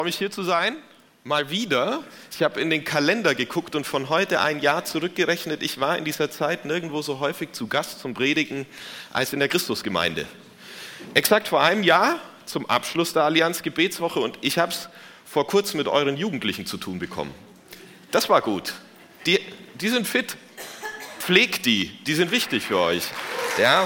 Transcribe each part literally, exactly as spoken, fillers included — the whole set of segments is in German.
Ich freue mich, hier zu sein. Mal wieder. Ich habe in den Kalender geguckt und von heute ein Jahr zurückgerechnet. Ich war in dieser Zeit nirgendwo so häufig zu Gast zum Predigen als in der Christusgemeinde. Exakt vor einem Jahr zum Abschluss der Allianz Gebetswoche und ich habe es vor kurzem mit euren Jugendlichen zu tun bekommen. Das war gut. Die, die sind fit. Pflegt die. Die sind wichtig für euch. Ja.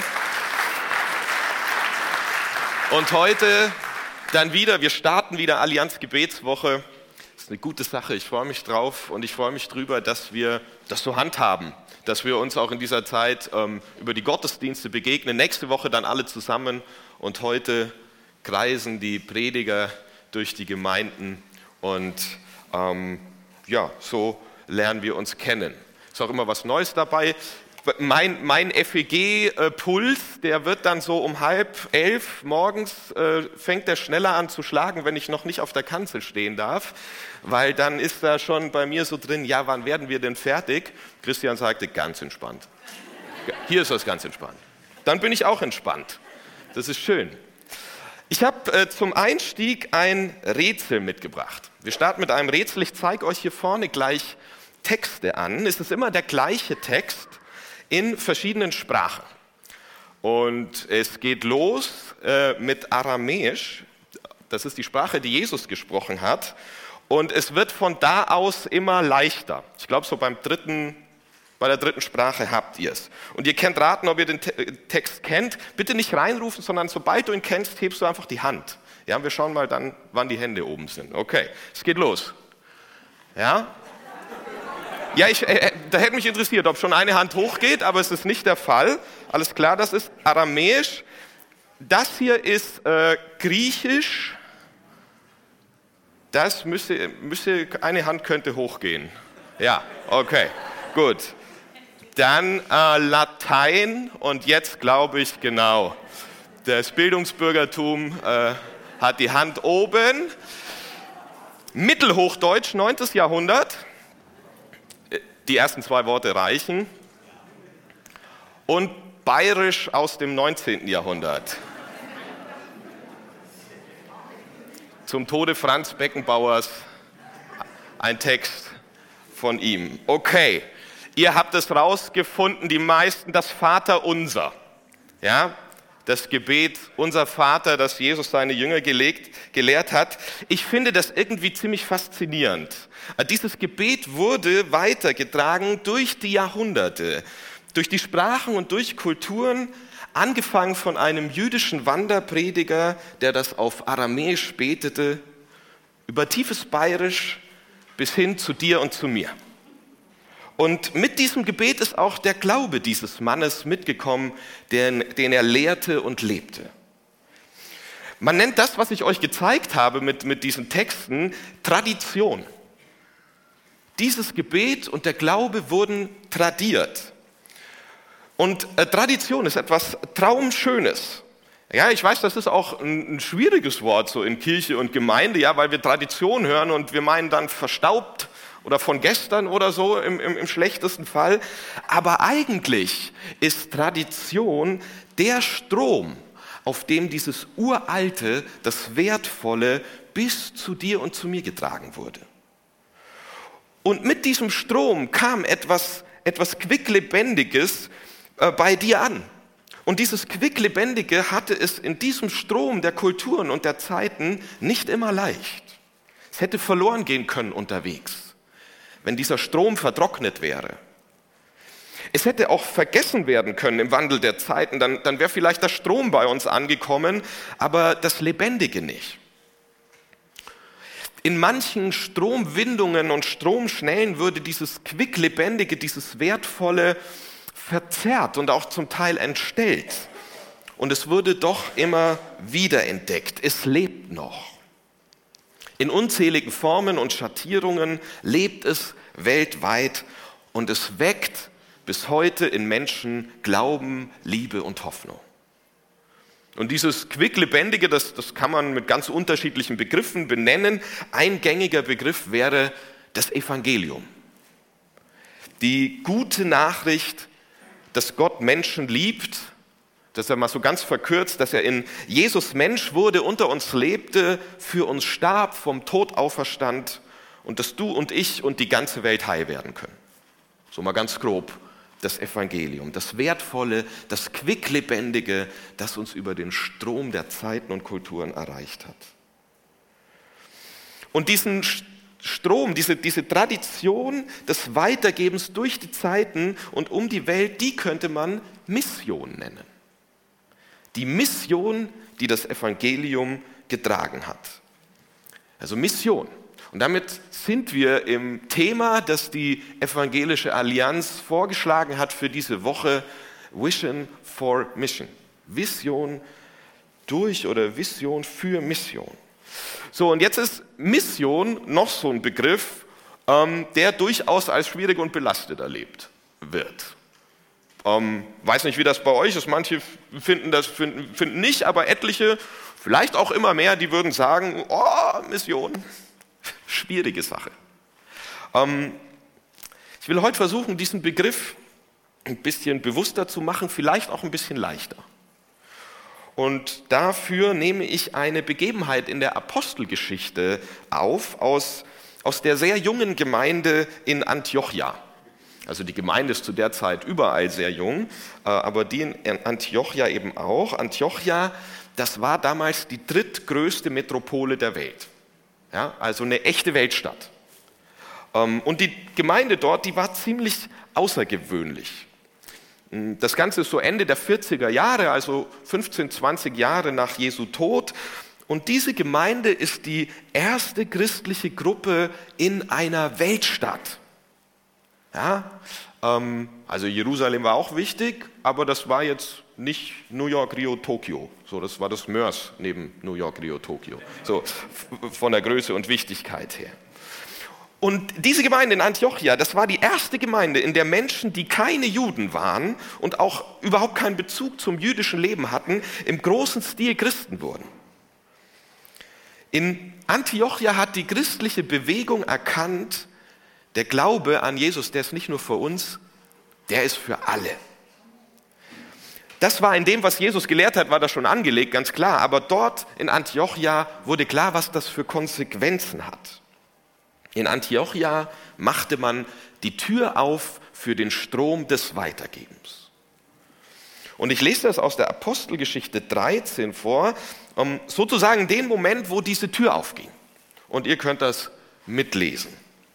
Und heute dann wieder, wir starten wieder Allianz Gebetswoche. Das ist eine gute Sache, ich freue mich drauf und ich freue mich drüber, dass wir das so handhaben, dass wir uns auch in dieser Zeit ähm, über die Gottesdienste begegnen. Nächste Woche dann alle zusammen und heute kreisen die Prediger durch die Gemeinden und ähm, ja, so lernen wir uns kennen. Ist auch immer was Neues dabei. Mein, mein F E G-Puls, der wird dann so um halb elf morgens, äh, fängt der schneller an zu schlagen, wenn ich noch nicht auf der Kanzel stehen darf, weil dann ist da schon bei mir so drin, ja, wann werden wir denn fertig? Christian sagte, ganz entspannt. Hier ist das ganz entspannt. Dann bin ich auch entspannt. Das ist schön. Ich habe äh, zum Einstieg ein Rätsel mitgebracht. Wir starten mit einem Rätsel. Ich zeige euch hier vorne gleich Texte an. Es ist immer der gleiche Text in verschiedenen Sprachen. Und es geht los äh, mit Aramäisch. Das ist die Sprache, die Jesus gesprochen hat. Und es wird von da aus immer leichter. Ich glaube, so beim dritten, bei der dritten Sprache habt ihr es. Und ihr könnt raten, ob ihr den Te- Text kennt. Bitte nicht reinrufen, sondern sobald du ihn kennst, hebst du einfach die Hand. Ja, wir schauen mal dann, wann die Hände oben sind. Okay, es geht los. Ja? Ja, ich, äh, da hätte mich interessiert, ob schon eine Hand hochgeht, aber es ist nicht der Fall. Alles klar, das ist Aramäisch. Das hier ist äh, Griechisch. Das müsste, müsste, eine Hand könnte hochgehen. Ja, okay, gut. Dann äh, Latein und jetzt glaube ich, genau, das Bildungsbürgertum äh, hat die Hand oben. Mittelhochdeutsch, neuntes Jahrhundert. Die ersten zwei Worte reichen. Und Bayerisch aus dem neunzehnten Jahrhundert. Zum Tode Franz Beckenbauers ein Text von ihm. Okay, ihr habt es rausgefunden, die meisten, das Vaterunser. Ja, das Gebet, unser Vater, das Jesus seine Jünger gelegt, gelehrt hat. Ich finde das irgendwie ziemlich faszinierend. Dieses Gebet wurde weitergetragen durch die Jahrhunderte, durch die Sprachen und durch Kulturen, angefangen von einem jüdischen Wanderprediger, der das auf Aramäisch betete, über tiefes Bayerisch bis hin zu dir und zu mir. Und mit diesem Gebet ist auch der Glaube dieses Mannes mitgekommen, den, den er lehrte und lebte. Man nennt das, was ich euch gezeigt habe mit, mit diesen Texten, Tradition. Dieses Gebet und der Glaube wurden tradiert. Und äh, Tradition ist etwas Traumschönes. Ja, ich weiß, das ist auch ein, ein schwieriges Wort so in Kirche und Gemeinde, ja, weil wir Tradition hören und wir meinen dann verstaubt oder von gestern oder so im, im, im schlechtesten Fall. Aber eigentlich ist Tradition der Strom, auf dem dieses Uralte, das Wertvolle bis zu dir und zu mir getragen wurde. Und mit diesem Strom kam etwas, etwas Quicklebendiges äh, bei dir an. Und dieses Quicklebendige hatte es in diesem Strom der Kulturen und der Zeiten nicht immer leicht. Es hätte verloren gehen können unterwegs, wenn dieser Strom vertrocknet wäre. Es hätte auch vergessen werden können im Wandel der Zeiten, dann, dann wäre vielleicht der Strom bei uns angekommen, aber das Lebendige nicht. In manchen Stromwindungen und Stromschnellen würde dieses Quicklebendige, dieses Wertvolle verzerrt und auch zum Teil entstellt. Und es wurde doch immer wieder entdeckt. Es lebt noch. In unzähligen Formen und Schattierungen lebt es weltweit und es weckt bis heute in Menschen Glauben, Liebe und Hoffnung. Und dieses Quicklebendige, das, das kann man mit ganz unterschiedlichen Begriffen benennen. Ein gängiger Begriff wäre das Evangelium. Die gute Nachricht, dass Gott Menschen liebt Das ist ja mal so ganz verkürzt, dass er in Jesus Mensch wurde, unter uns lebte, für uns starb, vom Tod auferstand und dass du und ich und die ganze Welt heil werden können. So mal ganz grob das Evangelium, das Wertvolle, das Quicklebendige, das uns über den Strom der Zeiten und Kulturen erreicht hat. Und diesen Strom, diese, diese Tradition des Weitergebens durch die Zeiten und um die Welt, die könnte man Mission nennen. Die Mission, die das Evangelium getragen hat. Also Mission. Und damit sind wir im Thema, das die Evangelische Allianz vorgeschlagen hat für diese Woche, Vision for Mission. Vision durch oder Vision für Mission. So, und jetzt ist Mission noch so ein Begriff, ähm, der durchaus als schwierig und belastet erlebt wird. Ähm, weiß nicht, wie das bei euch ist. Manche finden das finden, finden nicht, aber etliche, vielleicht auch immer mehr, die würden sagen, oh, Mission, schwierige Sache. Ähm, ich will heute versuchen, diesen Begriff ein bisschen bewusster zu machen, vielleicht auch ein bisschen leichter. Und dafür nehme ich eine Begebenheit in der Apostelgeschichte auf, aus, aus der sehr jungen Gemeinde in Antiochia. Also die Gemeinde ist zu der Zeit überall sehr jung, aber die in Antiochia eben auch. Antiochia, das war damals die drittgrößte Metropole der Welt. Ja, also eine echte Weltstadt. Und die Gemeinde dort, die war ziemlich außergewöhnlich. Das Ganze ist so Ende der vierziger Jahre, also fünfzehn, zwanzig Jahre nach Jesu Tod. Und diese Gemeinde ist die erste christliche Gruppe in einer Weltstadt. Ja, ähm, also Jerusalem war auch wichtig, aber das war jetzt nicht New York, Rio, Tokio. So, das war das Mörs neben New York, Rio, Tokio. So f- von der Größe und Wichtigkeit her. Und diese Gemeinde in Antiochia, das war die erste Gemeinde, in der Menschen, die keine Juden waren und auch überhaupt keinen Bezug zum jüdischen Leben hatten, im großen Stil Christen wurden. In Antiochia hat die christliche Bewegung erkannt, der Glaube an Jesus, der ist nicht nur für uns, der ist für alle. Das war in dem, was Jesus gelehrt hat, war das schon angelegt, ganz klar. Aber dort in Antiochia wurde klar, was das für Konsequenzen hat. In Antiochia machte man die Tür auf für den Strom des Weitergebens. Und ich lese das aus der Apostelgeschichte dreizehn vor, um sozusagen den Moment, wo diese Tür aufging. Und ihr könnt das mitlesen.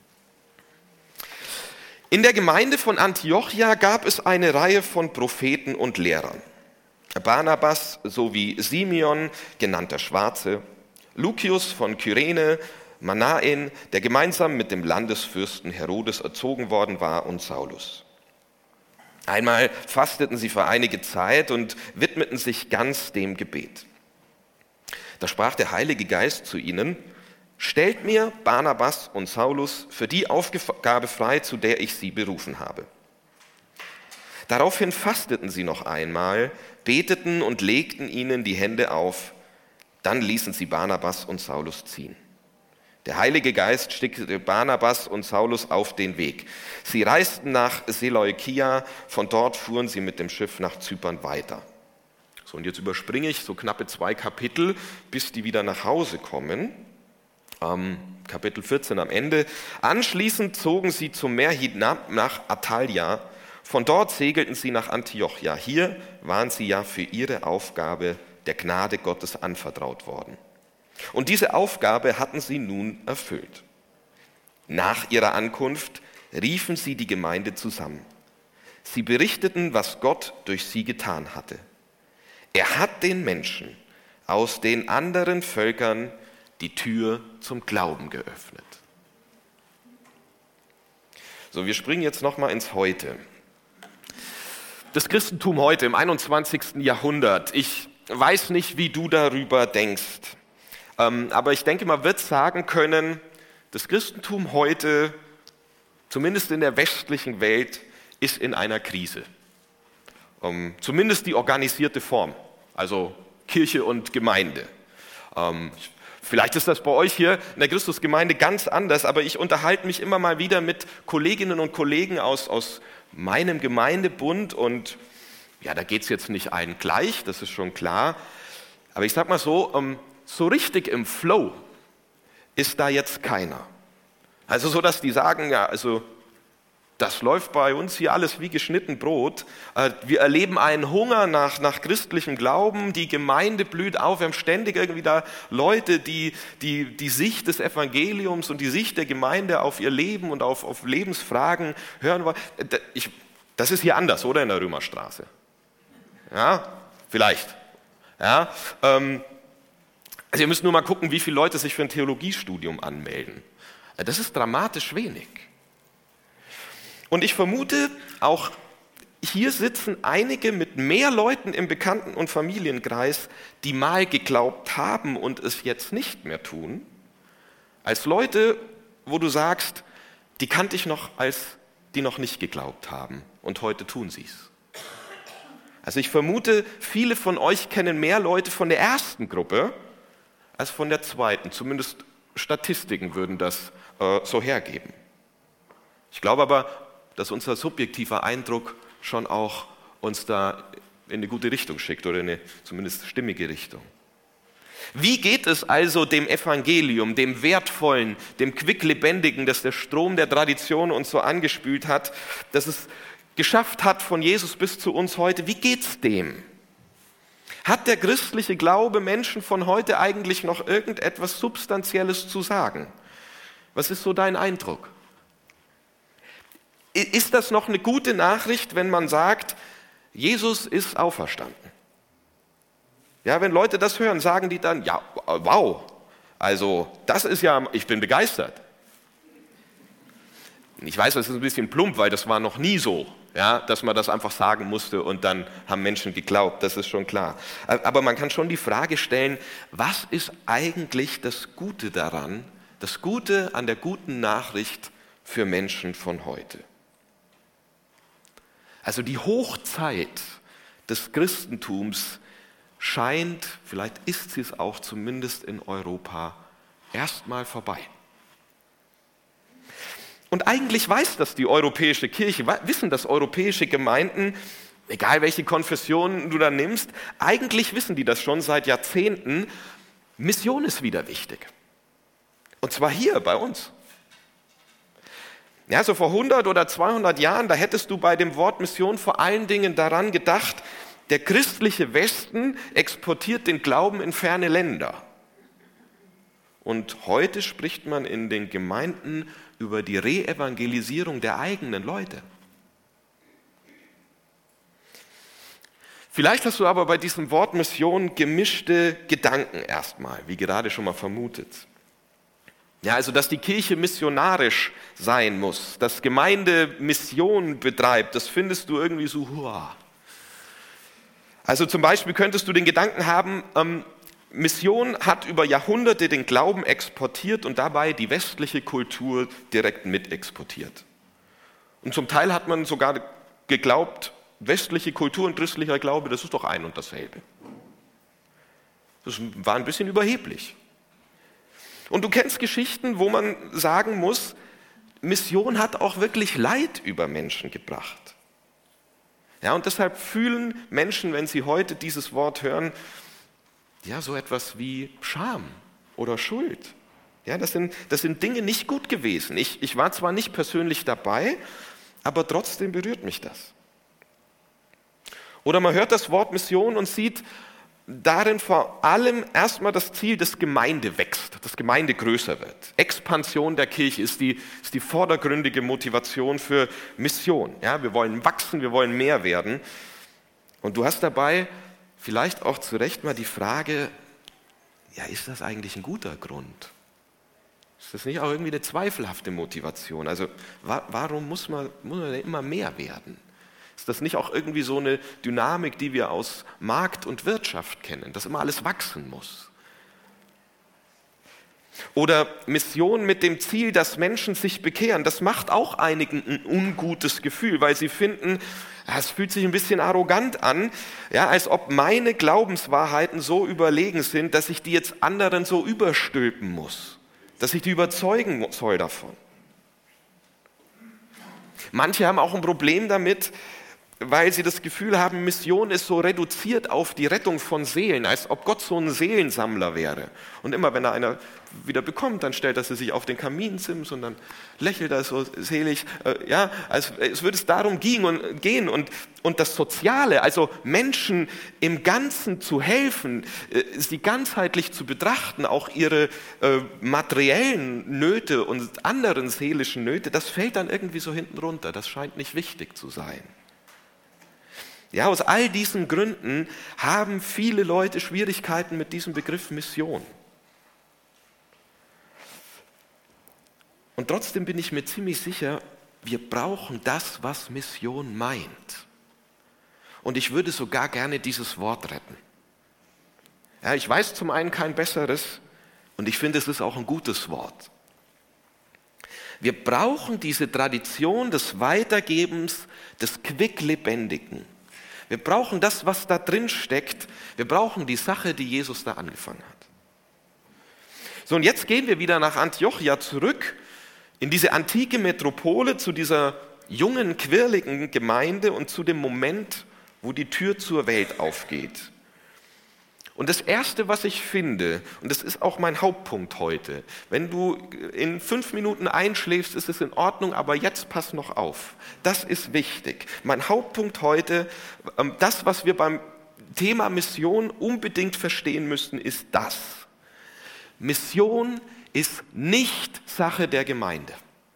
In der Gemeinde von Antiochia gab es eine Reihe von Propheten und Lehrern. Barnabas sowie Simeon, genannt der Schwarze, Lucius von Kyrene, Manaen, der gemeinsam mit dem Landesfürsten Herodes erzogen worden war, und Saulus. Einmal fasteten sie für einige Zeit und widmeten sich ganz dem Gebet. Da sprach der Heilige Geist zu ihnen: Stellt mir Barnabas und Saulus für die Aufgabe frei, zu der ich sie berufen habe. Daraufhin fasteten sie noch einmal, beteten und legten ihnen die Hände auf. Dann ließen sie Barnabas und Saulus ziehen. Der Heilige Geist schickte Barnabas und Saulus auf den Weg. Sie reisten nach Seleukia, von dort fuhren sie mit dem Schiff nach Zypern weiter. So, und jetzt überspringe ich so knappe zwei Kapitel, bis die wieder nach Hause kommen. Ähm, Kapitel vierzehn am Ende. Anschließend zogen sie zum Meer hinab nach Attalia. Von dort segelten sie nach Antiochia. Hier waren sie ja für ihre Aufgabe der Gnade Gottes anvertraut worden. Und diese Aufgabe hatten sie nun erfüllt. Nach ihrer Ankunft riefen sie die Gemeinde zusammen. Sie berichteten, was Gott durch sie getan hatte. Er hat den Menschen aus den anderen Völkern die Tür zum Glauben geöffnet. So, wir springen jetzt nochmal ins Heute. Das Christentum heute im einundzwanzigsten Jahrhundert. Ich weiß nicht, wie du darüber denkst. Aber ich denke, man wird sagen können, das Christentum heute, zumindest in der westlichen Welt, ist in einer Krise. Zumindest die organisierte Form, also Kirche und Gemeinde. Vielleicht ist das bei euch hier in der Christusgemeinde ganz anders, aber ich unterhalte mich immer mal wieder mit Kolleginnen und Kollegen aus, aus meinem Gemeindebund und Ja, da geht es jetzt nicht allen gleich, das ist schon klar. Aber ich sag mal so, so richtig im Flow ist da jetzt keiner. Also so, dass die sagen, ja, also das läuft bei uns hier alles wie geschnitten Brot. Wir erleben einen Hunger nach, nach christlichem Glauben, die Gemeinde blüht auf, wir haben ständig irgendwie da Leute, die die, die Sicht des Evangeliums und die Sicht der Gemeinde auf ihr Leben und auf, auf Lebensfragen hören wollen. Ich, das ist hier anders, oder in der Römerstraße? Ja, vielleicht. Ja, ähm, also ihr müsst nur mal gucken, wie viele Leute sich für ein Theologiestudium anmelden. Das ist dramatisch wenig. Und ich vermute, auch hier sitzen einige mit mehr Leuten im Bekannten- und Familienkreis, die mal geglaubt haben und es jetzt nicht mehr tun, als Leute, wo du sagst, die kannte ich noch, als die noch nicht geglaubt haben und heute tun sie es. Also ich vermute, viele von euch kennen mehr Leute von der ersten Gruppe als von der zweiten. Zumindest Statistiken würden das äh, so hergeben. Ich glaube aber, dass unser subjektiver Eindruck schon auch uns da in eine gute Richtung schickt oder in eine zumindest stimmige Richtung. Wie geht es also dem Evangelium, dem Wertvollen, dem Quicklebendigen, das der Strom der Tradition uns so angespült hat, dass es geschafft hat von Jesus bis zu uns heute? Wie geht's dem? Hat der christliche Glaube Menschen von heute eigentlich noch irgendetwas Substanzielles zu sagen? Was ist so dein Eindruck? Ist das noch eine gute Nachricht, wenn man sagt, Jesus ist auferstanden? Ja, wenn Leute das hören, sagen die dann, ja, wow, also das ist ja, ich bin begeistert. Ich weiß, das ist ein bisschen plump, weil das war noch nie so, ja, dass man das einfach sagen musste und dann haben Menschen geglaubt, das ist schon klar. Aber man kann schon die Frage stellen, was ist eigentlich das Gute daran, das Gute an der guten Nachricht für Menschen von heute? Also die Hochzeit des Christentums scheint, vielleicht ist sie es auch zumindest in Europa, erstmal vorbei. Und eigentlich weiß das die europäische Kirche, wissen das europäische Gemeinden, egal welche Konfession du da nimmst, eigentlich wissen die das schon seit Jahrzehnten, Mission ist wieder wichtig. Und zwar hier bei uns. Ja, so vor hundert oder zweihundert Jahren, da hättest du bei dem Wort Mission vor allen Dingen daran gedacht, der christliche Westen exportiert den Glauben in ferne Länder. Und heute spricht man in den Gemeinden über die Re-Evangelisierung der eigenen Leute. Vielleicht hast du aber bei diesem Wort Mission gemischte Gedanken erstmal, wie gerade schon mal vermutet. Ja, also dass die Kirche missionarisch sein muss, dass Gemeinde Mission betreibt, das findest du irgendwie so, huah. Also zum Beispiel könntest du den Gedanken haben, ähm, Mission hat über Jahrhunderte den Glauben exportiert und dabei die westliche Kultur direkt mit exportiert. Und zum Teil hat man sogar geglaubt, westliche Kultur und christlicher Glaube, das ist doch ein und dasselbe. Das war ein bisschen überheblich. Und du kennst Geschichten, wo man sagen muss, Mission hat auch wirklich Leid über Menschen gebracht. Ja, und deshalb fühlen Menschen, wenn sie heute dieses Wort hören, ja, so etwas wie Scham oder Schuld. Ja, das sind, das sind Dinge nicht gut gewesen. Ich, ich war zwar nicht persönlich dabei, aber trotzdem berührt mich das. Oder man hört das Wort Mission und sieht darin vor allem erstmal das Ziel, dass Gemeinde wächst, dass Gemeinde größer wird. Expansion der Kirche ist die, ist die vordergründige Motivation für Mission. Ja, wir wollen wachsen, wir wollen mehr werden. Und du hast dabei vielleicht auch zu Recht mal die Frage, ja, ist das eigentlich ein guter Grund? Ist das nicht auch irgendwie eine zweifelhafte Motivation? Also wa- warum muss man, muss man denn immer mehr werden? Ist das nicht auch irgendwie so eine Dynamik, die wir aus Markt und Wirtschaft kennen, dass immer alles wachsen muss? Oder Mission mit dem Ziel, dass Menschen sich bekehren, das macht auch einigen ein ungutes Gefühl, weil sie finden, ja, es fühlt sich ein bisschen arrogant an, ja, als ob meine Glaubenswahrheiten so überlegen sind, dass ich die jetzt anderen so überstülpen muss, dass ich die überzeugen soll davon. Manche haben auch ein Problem damit, weil sie das Gefühl haben, Mission ist so reduziert auf die Rettung von Seelen, als ob Gott so ein Seelensammler wäre. Und immer wenn er einer wieder bekommt, dann stellt er sie sich auf den Kaminsims und dann lächelt er so selig. Ja, als, es würde es darum gehen und, gehen und, und das Soziale, also Menschen im Ganzen zu helfen, sie ganzheitlich zu betrachten, auch ihre äh, materiellen Nöte und anderen seelischen Nöte, das fällt dann irgendwie so hinten runter. Das scheint nicht wichtig zu sein. Ja, aus all diesen Gründen haben viele Leute Schwierigkeiten mit diesem Begriff Mission. Und trotzdem bin ich mir ziemlich sicher, wir brauchen das, was Mission meint. Und ich würde sogar gerne dieses Wort retten. Ja, ich weiß zum einen kein besseres und ich finde, es ist auch ein gutes Wort. Wir brauchen diese Tradition des Weitergebens, des Quicklebendigen. Wir brauchen das, was da drin steckt. Wir brauchen die Sache, die Jesus da angefangen hat. So, und jetzt gehen wir wieder nach Antiochia zurück, in diese antike Metropole, zu dieser jungen, quirligen Gemeinde und zu dem Moment, wo die Tür zur Welt aufgeht. Und das Erste, was ich finde, und das ist auch mein Hauptpunkt heute, wenn du in fünf Minuten einschläfst, ist es in Ordnung, aber jetzt pass noch auf. Das ist wichtig. Mein Hauptpunkt heute, das, was wir beim Thema Mission unbedingt verstehen müssen, ist das. Mission ist nicht Sache der Gemeinde.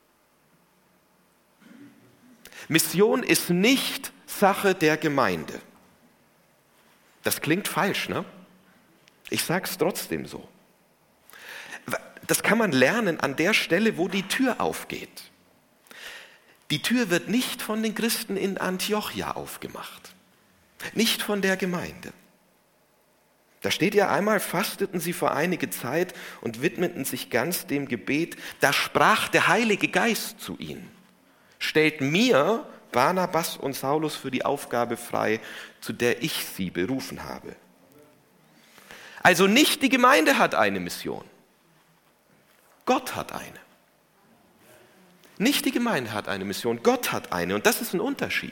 Mission ist nicht Sache der Gemeinde. Das klingt falsch, ne? Ich sage es trotzdem so. Das kann man lernen an der Stelle, wo die Tür aufgeht. Die Tür wird nicht von den Christen in Antiochia aufgemacht. Nicht von der Gemeinde. Da steht ja einmal, fasteten sie vor einige Zeit und widmeten sich ganz dem Gebet. Da sprach der Heilige Geist zu ihnen. Stellt mir Barnabas und Saulus für die Aufgabe frei, zu der ich sie berufen habe. Also nicht die Gemeinde hat eine Mission. Gott hat eine. Nicht die Gemeinde hat eine Mission, Gott hat eine. Und das ist ein Unterschied.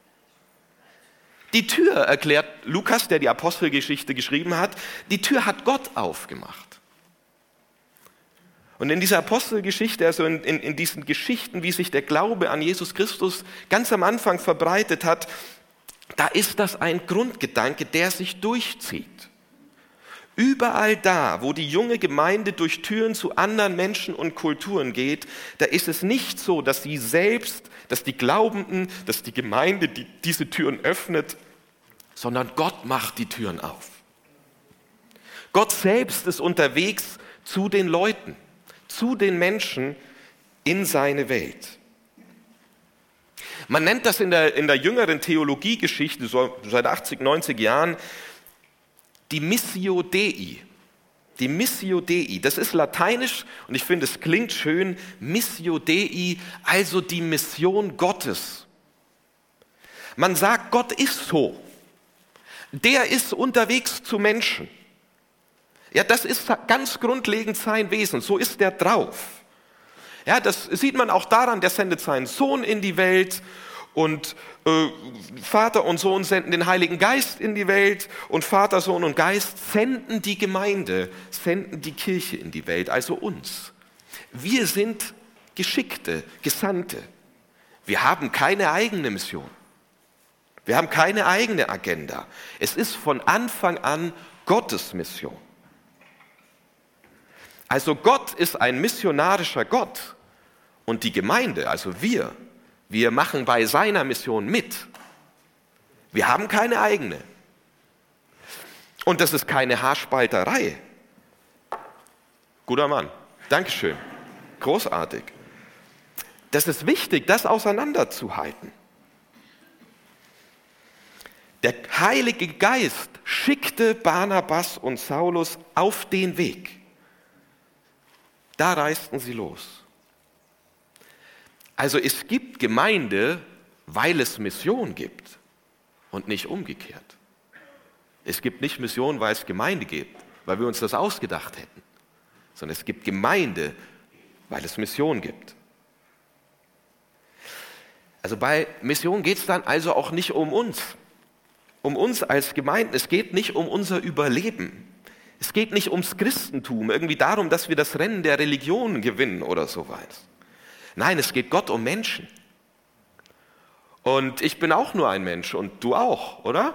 Die Tür, erklärt Lukas, der die Apostelgeschichte geschrieben hat, die Tür hat Gott aufgemacht. Und in dieser Apostelgeschichte, also in, in, in diesen Geschichten, wie sich der Glaube an Jesus Christus ganz am Anfang verbreitet hat, da ist das ein Grundgedanke, der sich durchzieht. Überall da, wo die junge Gemeinde durch Türen zu anderen Menschen und Kulturen geht, da ist es nicht so, dass sie selbst, dass die Glaubenden, dass die Gemeinde die, diese Türen öffnet, sondern Gott macht die Türen auf. Gott selbst ist unterwegs zu den Leuten, zu den Menschen in seine Welt. Man nennt das in der, in der jüngeren Theologiegeschichte, so seit achtzig, neunzig Jahren, die Missio Dei. Die Missio Dei, das ist lateinisch und ich finde, es klingt schön, Missio Dei, also die Mission Gottes. Man sagt, Gott ist so. Der ist unterwegs zu Menschen. Ja, das ist ganz grundlegend sein Wesen, so ist der drauf. Ja, das sieht man auch daran, der sendet seinen Sohn in die Welt und äh, Vater und Sohn senden den Heiligen Geist in die Welt und Vater, Sohn und Geist senden die Gemeinde, senden die Kirche in die Welt, also uns. Wir sind Geschickte, Gesandte. Wir haben keine eigene Mission. Wir haben keine eigene Agenda. Es ist von Anfang an Gottes Mission. Also Gott ist ein missionarischer Gott und die Gemeinde, also wir, wir machen bei seiner Mission mit. Wir haben keine eigene. Und das ist keine Haarspalterei. Guter Mann, Dankeschön, großartig. Das ist wichtig, das auseinanderzuhalten. Der Heilige Geist schickte Barnabas und Saulus auf den Weg. Da reisten sie los. Also es gibt Gemeinde, weil es Mission gibt und nicht umgekehrt. Es gibt nicht Mission, weil es Gemeinde gibt, weil wir uns das ausgedacht hätten, sondern es gibt Gemeinde, weil es Mission gibt. Also bei Mission geht es dann also auch nicht um uns, um uns als Gemeinden. Es geht nicht um unser Überleben. Es geht nicht ums Christentum, irgendwie darum, dass wir das Rennen der Religionen gewinnen oder sowas. Nein, es geht Gott um Menschen. Und ich bin auch nur ein Mensch und du auch, oder?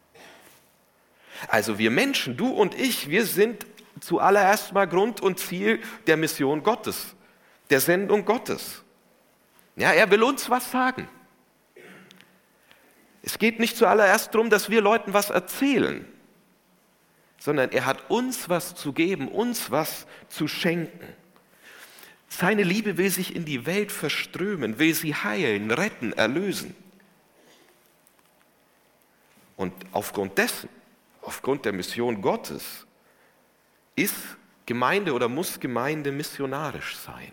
Also wir Menschen, du und ich, wir sind zuallererst mal Grund und Ziel der Mission Gottes, der Sendung Gottes. Ja, er will uns was sagen. Es geht nicht zuallererst darum, dass wir Leuten was erzählen, sondern er hat uns was zu geben, uns was zu schenken. Seine Liebe will sich in die Welt verströmen, will sie heilen, retten, erlösen. Und aufgrund dessen, aufgrund der Mission Gottes, ist Gemeinde oder muss Gemeinde missionarisch sein.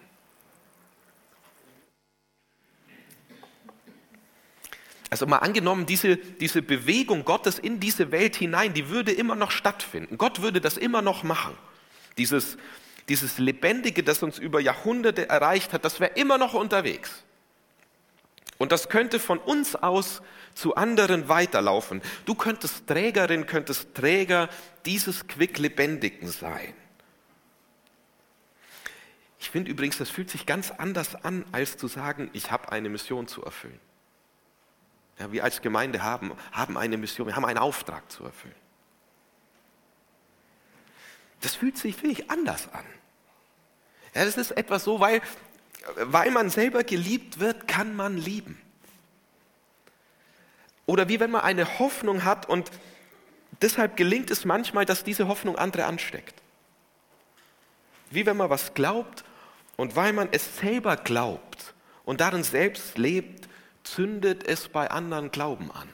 Also mal angenommen, diese, diese Bewegung Gottes in diese Welt hinein, die würde immer noch stattfinden. Gott würde das immer noch machen. Dieses, dieses Lebendige, das uns über Jahrhunderte erreicht hat, das wäre immer noch unterwegs. Und das könnte von uns aus zu anderen weiterlaufen. Du könntest Trägerin, könntest Träger dieses Quick-Lebendigen sein. Ich finde übrigens, das fühlt sich ganz anders an, als zu sagen, ich habe eine Mission zu erfüllen. Ja, wir als Gemeinde haben, haben eine Mission, wir haben einen Auftrag zu erfüllen. Das fühlt sich wirklich anders an. Ja, das ist etwas so, weil, weil man selber geliebt wird, kann man lieben. Oder wie wenn man eine Hoffnung hat und deshalb gelingt es manchmal, dass diese Hoffnung andere ansteckt. Wie wenn man was glaubt und weil man es selber glaubt und darin selbst lebt, zündet es bei anderen Glauben an.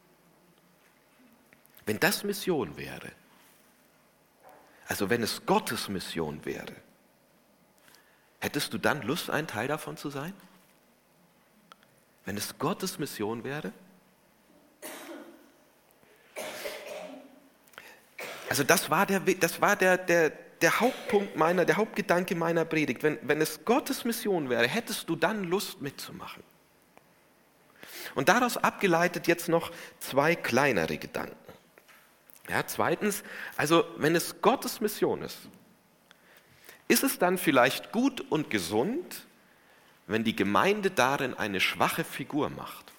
Wenn das Mission wäre, also wenn es Gottes Mission wäre, hättest du dann Lust, ein Teil davon zu sein? Wenn es Gottes Mission wäre? Also das war der, das war der, der, der Hauptpunkt meiner, der Hauptgedanke meiner Predigt. Wenn, wenn es Gottes Mission wäre, hättest du dann Lust mitzumachen? Und daraus abgeleitet jetzt noch zwei kleinere Gedanken. Ja, zweitens, also wenn es Gottes Mission ist, ist es dann vielleicht gut und gesund, wenn die Gemeinde darin eine schwache Figur macht?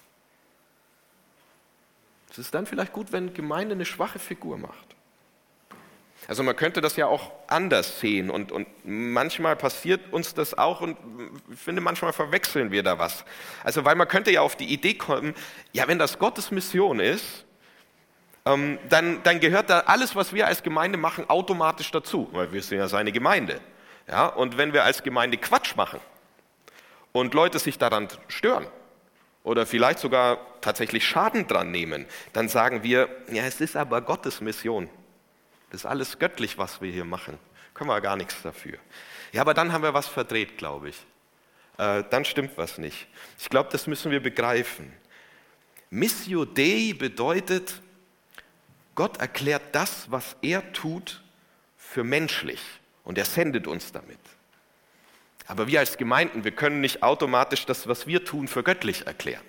Ist es dann vielleicht gut, wenn Gemeinde eine schwache Figur macht? Also man könnte das ja auch anders sehen und, und manchmal passiert uns das auch und ich finde, manchmal verwechseln wir da was. Also weil man könnte ja auf die Idee kommen, ja, wenn das Gottes Mission ist, ähm, dann, dann gehört da alles, was wir als Gemeinde machen, automatisch dazu, weil wir sind ja seine Gemeinde. Ja? Und wenn wir als Gemeinde Quatsch machen und Leute sich daran stören oder vielleicht sogar tatsächlich Schaden dran nehmen, dann sagen wir, ja, es ist aber Gottes Mission. Das ist alles göttlich, was wir hier machen. Können wir gar nichts dafür. Ja, aber dann haben wir was verdreht, glaube ich. Äh, dann stimmt was nicht. Ich glaube, das müssen wir begreifen. Missio Dei bedeutet, Gott erklärt das, was er tut, für menschlich. Und er sendet uns damit. Aber wir als Gemeinden, wir können nicht automatisch das, was wir tun, für göttlich erklären.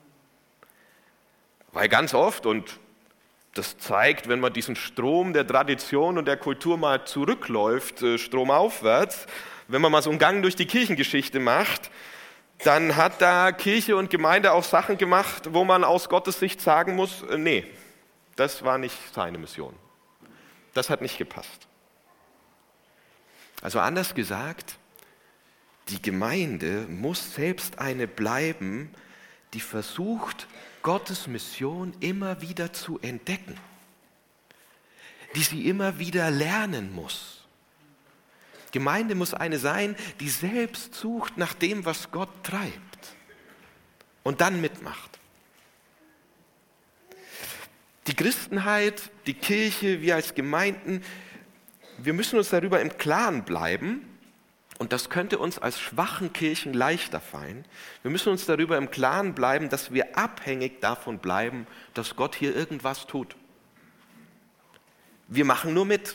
Weil ganz oft, und das zeigt, wenn man diesen Strom der Tradition und der Kultur mal zurückläuft, stromaufwärts, wenn man mal so einen Gang durch die Kirchengeschichte macht, dann hat da Kirche und Gemeinde auch Sachen gemacht, wo man aus Gottes Sicht sagen muss, nee, das war nicht seine Mission. Das hat nicht gepasst. Also anders gesagt, die Gemeinde muss selbst eine bleiben, die versucht, Gottes Mission immer wieder zu entdecken, die sie immer wieder lernen muss. Gemeinde muss eine sein, die selbst sucht nach dem, was Gott treibt und dann mitmacht. Die Christenheit, die Kirche, wir als Gemeinden, wir müssen uns darüber im Klaren bleiben, und das könnte uns als schwachen Kirchen leichter fallen. Wir müssen uns darüber im Klaren bleiben, dass wir abhängig davon bleiben, dass Gott hier irgendwas tut. Wir machen nur mit.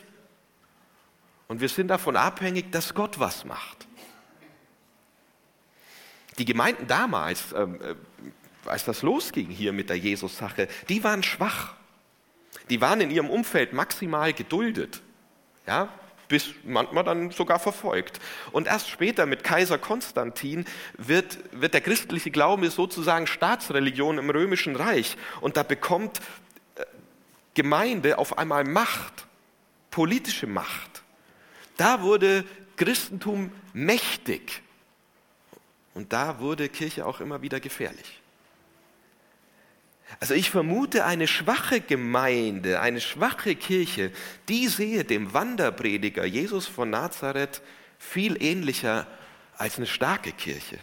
Und wir sind davon abhängig, dass Gott was macht. Die Gemeinden damals, ähm, äh, als das losging hier mit der Jesus-Sache, die waren schwach. Die waren in ihrem Umfeld maximal geduldet, ja, bis manchmal dann sogar verfolgt. Und erst später mit Kaiser Konstantin wird, wird der christliche Glaube sozusagen Staatsreligion im Römischen Reich. Und da bekommt Gemeinde auf einmal Macht, politische Macht. Da wurde Christentum mächtig. Und da wurde Kirche auch immer wieder gefährlich. Also ich vermute, eine schwache Gemeinde, eine schwache Kirche, die sehe dem Wanderprediger Jesus von Nazareth viel ähnlicher als eine starke Kirche.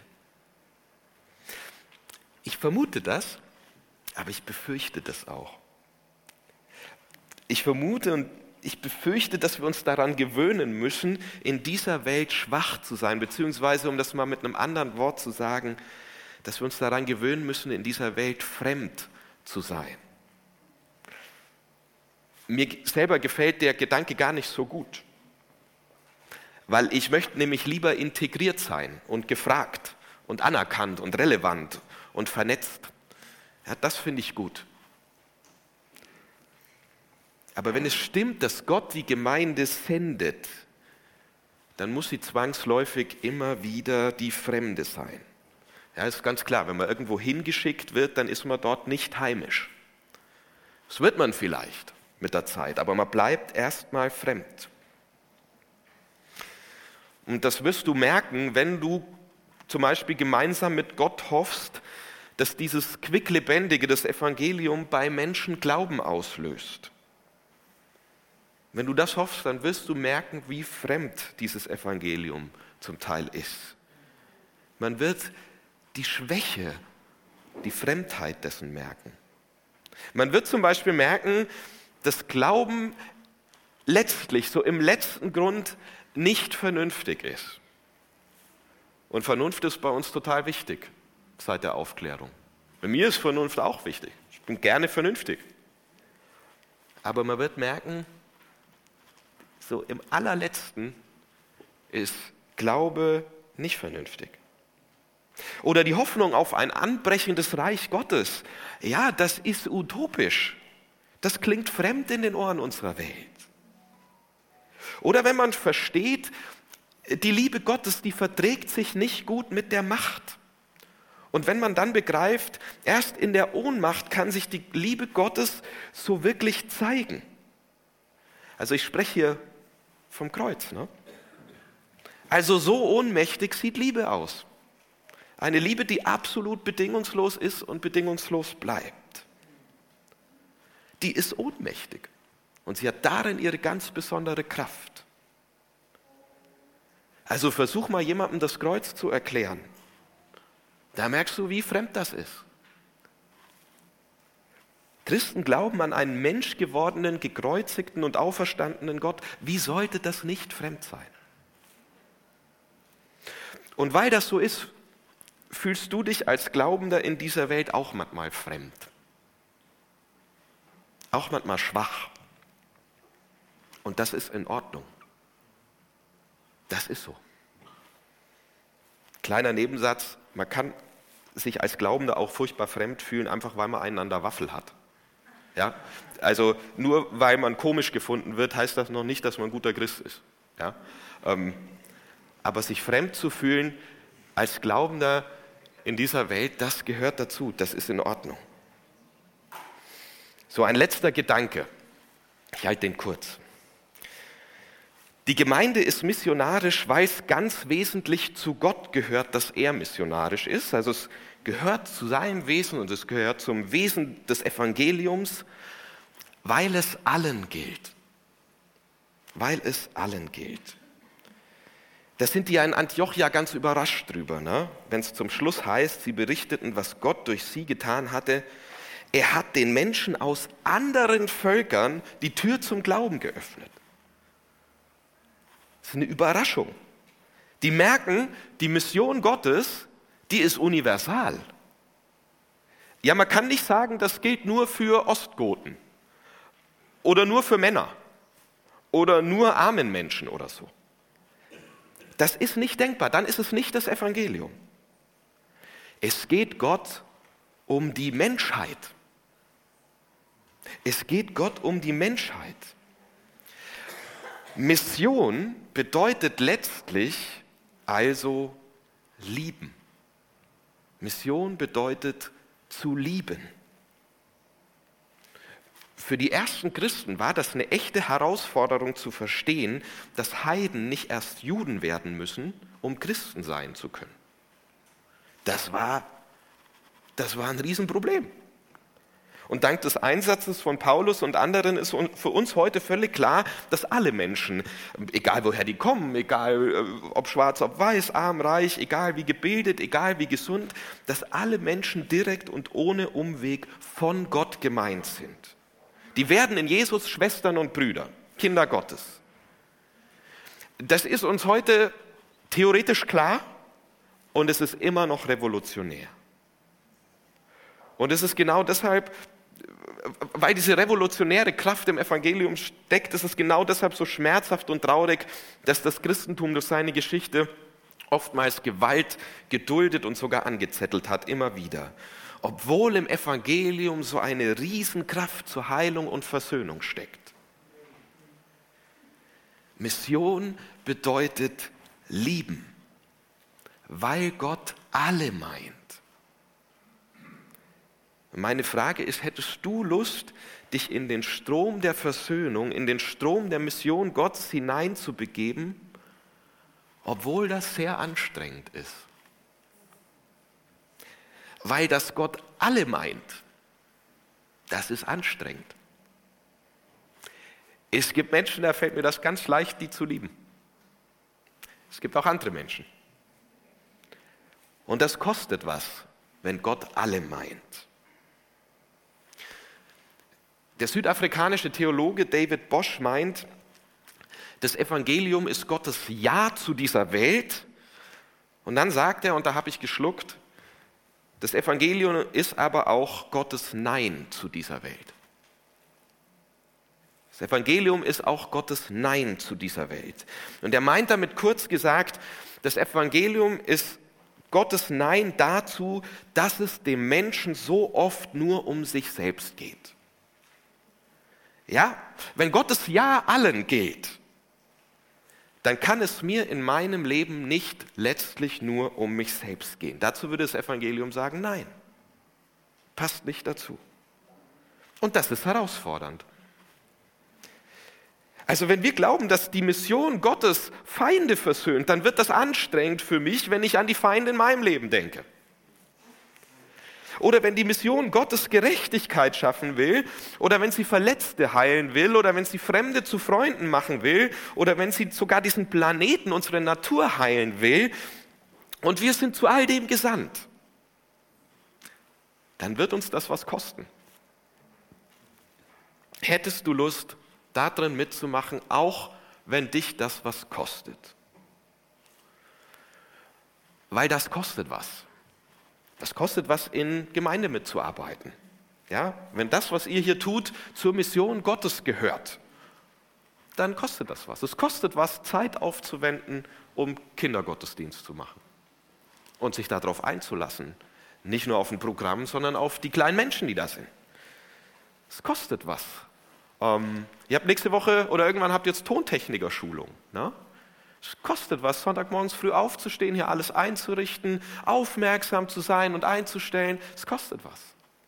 Ich vermute das, aber ich befürchte das auch. Ich vermute und ich befürchte, dass wir uns daran gewöhnen müssen, in dieser Welt schwach zu sein, beziehungsweise, um das mal mit einem anderen Wort zu sagen, dass wir uns daran gewöhnen müssen, in dieser Welt fremd zu sein. Mir selber gefällt der Gedanke gar nicht so gut, weil ich möchte nämlich lieber integriert sein und gefragt und anerkannt und relevant und vernetzt. Ja, das finde ich gut. Aber wenn es stimmt, dass Gott die Gemeinde sendet, dann muss sie zwangsläufig immer wieder die Fremde sein. Ja, ist ganz klar, wenn man irgendwo hingeschickt wird, dann ist man dort nicht heimisch. Das wird man vielleicht mit der Zeit, aber man bleibt erstmal fremd. Und das wirst du merken, wenn du zum Beispiel gemeinsam mit Gott hoffst, dass dieses Quicklebendige, das Evangelium bei Menschen Glauben auslöst. Wenn du das hoffst, dann wirst du merken, wie fremd dieses Evangelium zum Teil ist. Man wird die Schwäche, die Fremdheit dessen merken. Man wird zum Beispiel merken, dass Glauben letztlich, so im letzten Grund, nicht vernünftig ist. Und Vernunft ist bei uns total wichtig seit der Aufklärung. Bei mir ist Vernunft auch wichtig. Ich bin gerne vernünftig. Aber man wird merken, so im allerletzten ist Glaube nicht vernünftig. Oder die Hoffnung auf ein anbrechendes Reich Gottes, ja, das ist utopisch. Das klingt fremd in den Ohren unserer Welt. Oder wenn man versteht, die Liebe Gottes, die verträgt sich nicht gut mit der Macht. Und wenn man dann begreift, erst in der Ohnmacht kann sich die Liebe Gottes so wirklich zeigen. Also ich spreche hier vom Kreuz, ne? Also so ohnmächtig sieht Liebe aus. Eine Liebe, die absolut bedingungslos ist und bedingungslos bleibt. Die ist ohnmächtig und sie hat darin ihre ganz besondere Kraft. Also versuch mal jemandem das Kreuz zu erklären. Da merkst du, wie fremd das ist. Christen glauben an einen menschgewordenen, gekreuzigten und auferstandenen Gott. Wie sollte das nicht fremd sein? Und weil das so ist, fühlst du dich als Glaubender in dieser Welt auch manchmal fremd. Auch manchmal schwach. Und das ist in Ordnung. Das ist so. Kleiner Nebensatz, man kann sich als Glaubender auch furchtbar fremd fühlen, einfach weil man einen an der Waffel hat. Ja? Also nur weil man komisch gefunden wird, heißt das noch nicht, dass man ein guter Christ ist. Ja? Ähm, aber sich fremd zu fühlen als Glaubender in dieser Welt, das gehört dazu, das ist in Ordnung. So, ein letzter Gedanke. Ich halte den kurz. Die Gemeinde ist missionarisch, weil es ganz wesentlich zu Gott gehört, dass er missionarisch ist. Also es gehört zu seinem Wesen und es gehört zum Wesen des Evangeliums, weil es allen gilt. Weil es allen gilt. Da sind die ja in Antiochia ganz überrascht drüber, ne? Wenn es zum Schluss heißt, sie berichteten, was Gott durch sie getan hatte. Er hat den Menschen aus anderen Völkern die Tür zum Glauben geöffnet. Das ist eine Überraschung. Die merken, die Mission Gottes, die ist universal. Ja, man kann nicht sagen, das gilt nur für Ostgoten oder nur für Männer oder nur armen Menschen oder so. Das ist nicht denkbar, dann ist es nicht das Evangelium. Es geht Gott um die Menschheit. Es geht Gott um die Menschheit. Mission bedeutet letztlich also lieben. Mission bedeutet zu lieben. Für die ersten Christen war das eine echte Herausforderung zu verstehen, dass Heiden nicht erst Juden werden müssen, um Christen sein zu können. Das war, das war ein Riesenproblem. Und dank des Einsatzes von Paulus und anderen ist für uns heute völlig klar, dass alle Menschen, egal woher die kommen, egal ob schwarz, ob weiß, arm, reich, egal wie gebildet, egal wie gesund, dass alle Menschen direkt und ohne Umweg von Gott gemeint sind. Die werden in Jesus Schwestern und Brüder, Kinder Gottes. Das ist uns heute theoretisch klar und es ist immer noch revolutionär. Und es ist genau deshalb, weil diese revolutionäre Kraft im Evangelium steckt, ist es genau deshalb so schmerzhaft und traurig, dass das Christentum durch seine Geschichte oftmals Gewalt geduldet und sogar angezettelt hat, immer wieder. Obwohl im Evangelium so eine Riesenkraft zur Heilung und Versöhnung steckt. Mission bedeutet lieben, weil Gott alle meint. Meine Frage ist, hättest du Lust, dich in den Strom der Versöhnung, in den Strom der Mission Gottes hineinzubegeben, obwohl das sehr anstrengend ist? Weil das Gott alle meint, das ist anstrengend. Es gibt Menschen, da fällt mir das ganz leicht, die zu lieben. Es gibt auch andere Menschen. Und das kostet was, wenn Gott alle meint. Der südafrikanische Theologe David Bosch meint, das Evangelium ist Gottes Ja zu dieser Welt. Und dann sagt er, und da habe ich geschluckt, das Evangelium ist aber auch Gottes Nein zu dieser Welt. Das Evangelium ist auch Gottes Nein zu dieser Welt. Und er meint damit kurz gesagt, das Evangelium ist Gottes Nein dazu, dass es dem Menschen so oft nur um sich selbst geht. Ja, wenn Gottes Ja allen geht, dann kann es mir in meinem Leben nicht letztlich nur um mich selbst gehen. Dazu würde das Evangelium sagen, nein, passt nicht dazu. Und das ist herausfordernd. Also wenn wir glauben, dass die Mission Gottes Feinde versöhnt, dann wird das anstrengend für mich, wenn ich an die Feinde in meinem Leben denke. Oder wenn die Mission Gottes Gerechtigkeit schaffen will, oder wenn sie Verletzte heilen will, oder wenn sie Fremde zu Freunden machen will, oder wenn sie sogar diesen Planeten, unsere Natur heilen will, und wir sind zu all dem gesandt, dann wird uns das was kosten. Hättest du Lust, darin mitzumachen, auch wenn dich das was kostet? Weil das kostet was. Das kostet was, in Gemeinde mitzuarbeiten. Ja, wenn das, was ihr hier tut, zur Mission Gottes gehört, dann kostet das was. Es kostet was, Zeit aufzuwenden, um Kindergottesdienst zu machen und sich darauf einzulassen. Nicht nur auf ein Programm, sondern auf die kleinen Menschen, die da sind. Es kostet was. Ähm, ihr habt nächste Woche oder irgendwann habt ihr jetzt Tontechniker-Schulung. Ne? Es kostet was, Sonntagmorgens früh aufzustehen, hier alles einzurichten, aufmerksam zu sein und einzustellen. Es kostet was.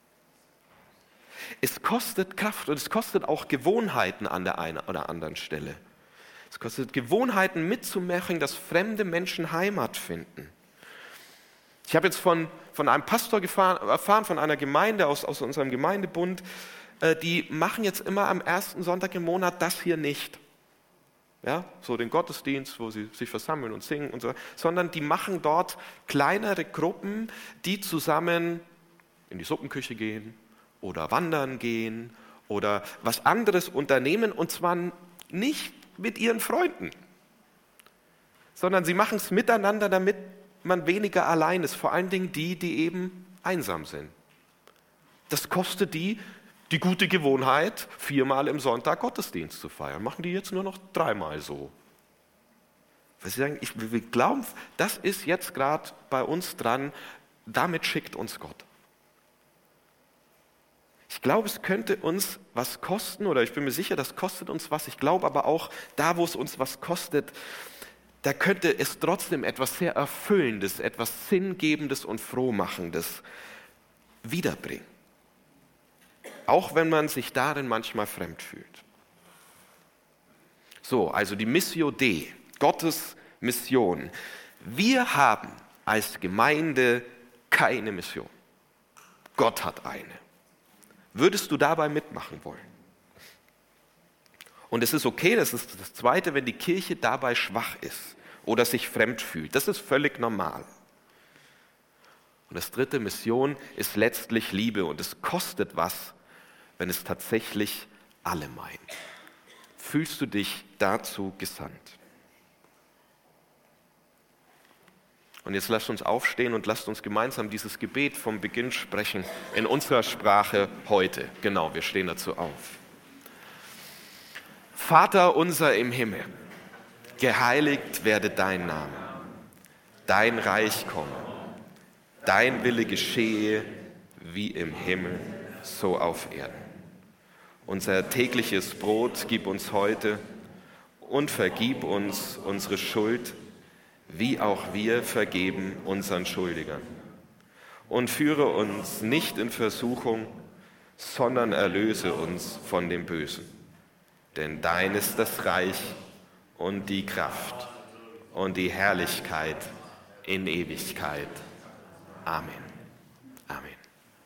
Es kostet Kraft und es kostet auch Gewohnheiten an der einen oder anderen Stelle. Es kostet Gewohnheiten mitzumachen, dass fremde Menschen Heimat finden. Ich habe jetzt von, von einem Pastor gefahren, erfahren, von einer Gemeinde aus, aus unserem Gemeindebund, äh, die machen jetzt immer am ersten Sonntag im Monat das hier nicht. Ja, so den Gottesdienst, wo sie sich versammeln und singen und so, sondern die machen dort kleinere Gruppen, die zusammen in die Suppenküche gehen oder wandern gehen oder was anderes unternehmen, und zwar nicht mit ihren Freunden, sondern sie machen es miteinander, damit man weniger allein ist, vor allen Dingen die, die eben einsam sind. Das kostet die die gute Gewohnheit, viermal im Sonntag Gottesdienst zu feiern. Machen die jetzt nur noch dreimal so. Weil sie sagen, ich, wir glauben, das ist jetzt gerade bei uns dran, damit schickt uns Gott. Ich glaube, es könnte uns was kosten, oder ich bin mir sicher, das kostet uns was. Ich glaube aber auch, da wo es uns was kostet, da könnte es trotzdem etwas sehr Erfüllendes, etwas Sinngebendes und Frohmachendes wiederbringen. Auch wenn man sich darin manchmal fremd fühlt. So, also die Missio Dei, Gottes Mission. Wir haben als Gemeinde keine Mission. Gott hat eine. Würdest du dabei mitmachen wollen? Und es ist okay, das ist das Zweite, wenn die Kirche dabei schwach ist oder sich fremd fühlt. Das ist völlig normal. Und das Dritte, Mission, ist letztlich Liebe und es kostet was, wenn es tatsächlich alle meinen. Fühlst du dich dazu gesandt? Und jetzt lasst uns aufstehen und lasst uns gemeinsam dieses Gebet vom Beginn sprechen, in unserer Sprache heute. Genau, wir stehen dazu auf. Vater unser im Himmel, geheiligt werde dein Name, dein Reich komme, dein Wille geschehe, wie im Himmel, so auf Erden. Unser tägliches Brot gib uns heute und vergib uns unsere Schuld, wie auch wir vergeben unseren Schuldigern. Und führe uns nicht in Versuchung, sondern erlöse uns von dem Bösen. Denn dein ist das Reich und die Kraft und die Herrlichkeit in Ewigkeit. Amen. Amen.